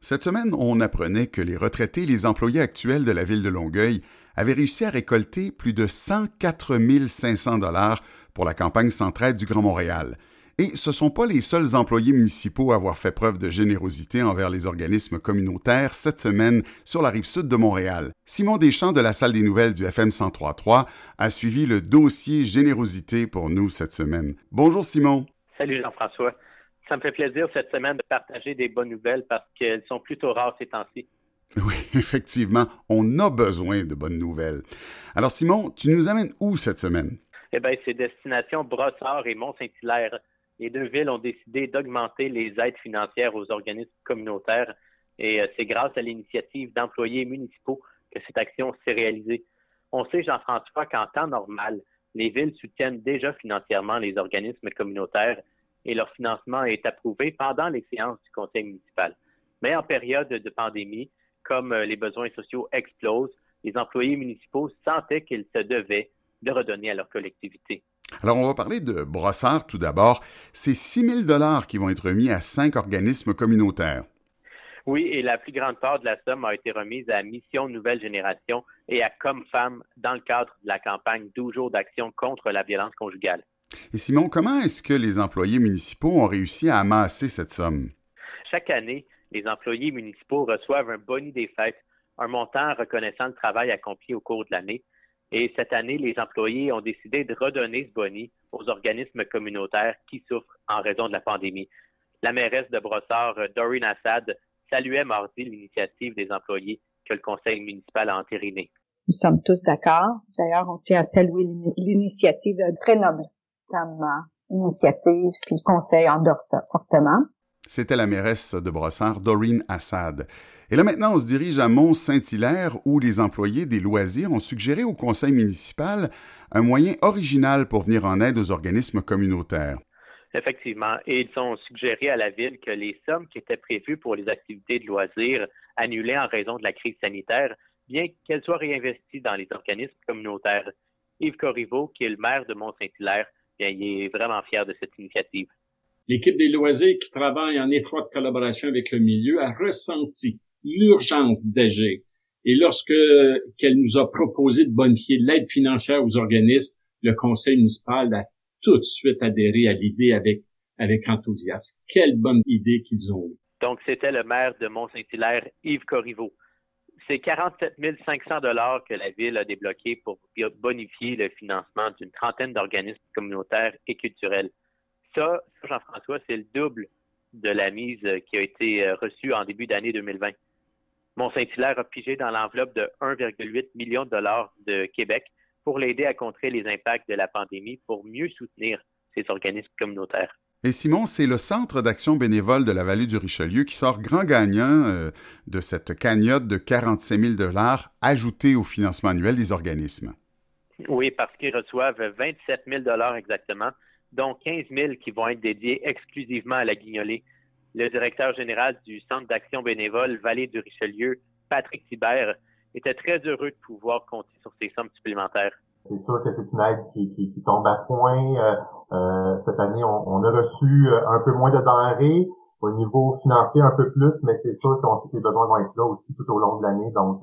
Cette semaine, on apprenait que les retraités et les employés actuels de la ville de Longueuil avaient réussi à récolter plus de 104 500 $ pour la campagne Centraide du Grand Montréal. Et ce ne sont pas les seuls employés municipaux à avoir fait preuve de générosité envers les organismes communautaires cette semaine sur la rive sud de Montréal. Simon Deschamps de la salle des nouvelles du FM 103.3 a suivi le dossier générosité pour nous cette semaine. Bonjour Simon. Salut Jean-François. Ça me fait plaisir cette semaine de partager des bonnes nouvelles parce qu'elles sont plutôt rares ces temps-ci. Oui, effectivement, on a besoin de bonnes nouvelles. Alors Simon, tu nous amènes où cette semaine? Eh bien, c'est destination Brossard et Mont-Saint-Hilaire. Les deux villes ont décidé d'augmenter les aides financières aux organismes communautaires et c'est grâce à l'initiative d'employés municipaux que cette action s'est réalisée. On sait, Jean-François, qu'en temps normal, les villes soutiennent déjà financièrement les organismes communautaires et leur financement est approuvé pendant les séances du conseil municipal. Mais en période de pandémie, comme les besoins sociaux explosent, les employés municipaux sentaient qu'ils se devaient de redonner à leur collectivité. Alors, on va parler de Brossard tout d'abord. C'est 6 000 $ qui vont être remis à 5 organismes communautaires. Oui, et la plus grande part de la somme a été remise à Mission Nouvelle Génération et à Comme Femmes dans le cadre de la campagne 12 jours d'action contre la violence conjugale. Et Simon, comment est-ce que les employés municipaux ont réussi à amasser cette somme? Chaque année, les employés municipaux reçoivent un boni des fêtes, un montant reconnaissant le travail accompli au cours de l'année. Et cette année, les employés ont décidé de redonner ce boni aux organismes communautaires qui souffrent en raison de la pandémie. La mairesse de Brossard, Doreen Assad, saluait mardi l'initiative des employés que le conseil municipal a entérinée. Nous sommes tous d'accord. D'ailleurs, on tient à saluer l'initiative très noble comme initiative, puis le conseil endorse ça fortement. C'était la mairesse de Brossard, Doreen Assad. Et là maintenant, on se dirige à Mont-Saint-Hilaire où les employés des loisirs ont suggéré au conseil municipal un moyen original pour venir en aide aux organismes communautaires. Effectivement, et ils ont suggéré à la ville que les sommes qui étaient prévues pour les activités de loisirs annulées en raison de la crise sanitaire, bien qu'elles soient réinvesties dans les organismes communautaires. Yves Corriveau, qui est le maire de Mont-Saint-Hilaire, bien, il est vraiment fier de cette initiative. L'équipe des loisirs qui travaille en étroite collaboration avec le milieu a ressenti l'urgence d'agir. Et lorsque qu'elle nous a proposé de bonifier l'aide financière aux organismes, le conseil municipal a tout de suite adhéré à l'idée avec enthousiasme. Quelle bonne idée qu'ils ont eue. Donc, c'était le maire de Mont-Saint-Hilaire, Yves Corriveau. C'est 47 500 $ que la ville a débloqué pour bonifier le financement d'une trentaine d'organismes communautaires et culturels. Ça, Jean-François, c'est le double de la mise qui a été reçue en début d'année 2020. Mont-Saint-Hilaire a pigé dans l'enveloppe de 1,8 million de dollars de Québec pour l'aider à contrer les impacts de la pandémie pour mieux soutenir ces organismes communautaires. Et Simon, c'est le Centre d'action bénévole de la vallée du Richelieu qui sort grand gagnant de cette cagnotte de 45 000 $ ajoutée au financement annuel des organismes. Oui, parce qu'ils reçoivent 27 000 $ exactement, dont 15 000 qui vont être dédiés exclusivement à la guignolée. Le directeur général du Centre d'action bénévole Vallée du Richelieu, Patrick Thibert, était très heureux de pouvoir compter sur ces sommes supplémentaires. C'est sûr que c'est une aide qui tombe à point. Cette année, on a reçu un peu moins de denrées, au niveau financier un peu plus, mais c'est sûr qu'on sait que les besoins vont être là aussi tout au long de l'année. Donc,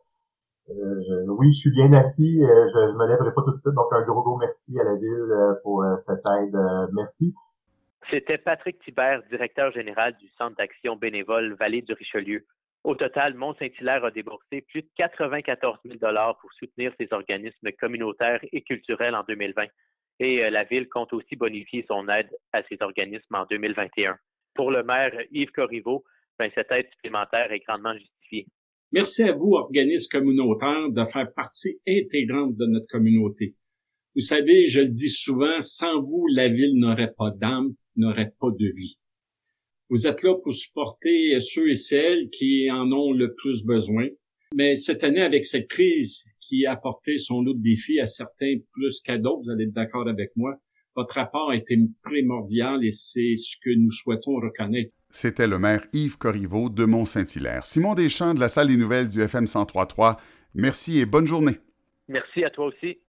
oui, je suis bien assis, je me lèverai pas tout de suite. Donc, un gros merci à la ville pour cette aide. Merci. C'était Patrick Thibert, directeur général du Centre d'action bénévole Vallée du Richelieu. Au total, Mont-Saint-Hilaire a déboursé plus de 94 000 $ pour soutenir ces organismes communautaires et culturels en 2020. Et la Ville compte aussi bonifier son aide à ces organismes en 2021. Pour le maire Yves Corriveau, cette aide supplémentaire est grandement justifiée. Merci à vous, organismes communautaires, de faire partie intégrante de notre communauté. Vous savez, je le dis souvent, sans vous, la Ville n'aurait pas d'âme, n'aurait pas de vie. Vous êtes là pour supporter ceux et celles qui en ont le plus besoin. Mais cette année, avec cette crise qui a apporté son lot de défis à certains plus qu'à d'autres, vous allez être d'accord avec moi, votre rapport a été primordial et c'est ce que nous souhaitons reconnaître. C'était le maire Yves Corriveau de Mont-Saint-Hilaire. Simon Deschamps de la salle des nouvelles du FM 103.3, merci et bonne journée. Merci à toi aussi.